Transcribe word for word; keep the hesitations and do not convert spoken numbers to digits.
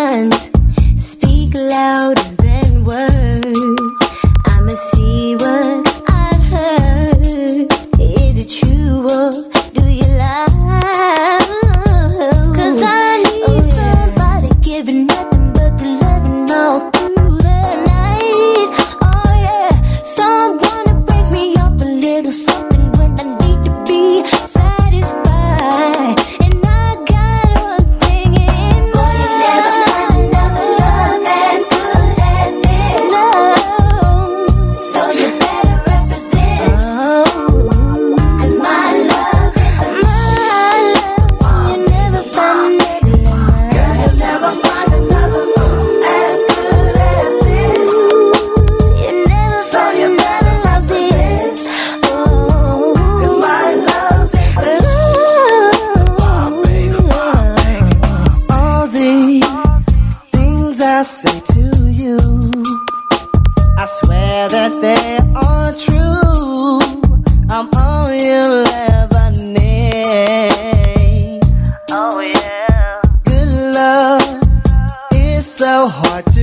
actions speak louder than words. I'ma see what I've heard. Is it true or do you lie? 'Cause I need oh, yeah. somebody giving nothing but the loving all through the night. Oh yeah, someone to break me off a little something when I need to be satisfied. And I got one thing in mind. Boy, you never find another love as good as this. No, so you better represent. Oh, 'cause my love, my love, you never find another love. Girl, you'll never find another as good as this. You never so find you better represent. Oh, 'cause my love is love. All these things I say to you, I swear that they are true. I'm all you'll ever need. Oh yeah. Good love is so hard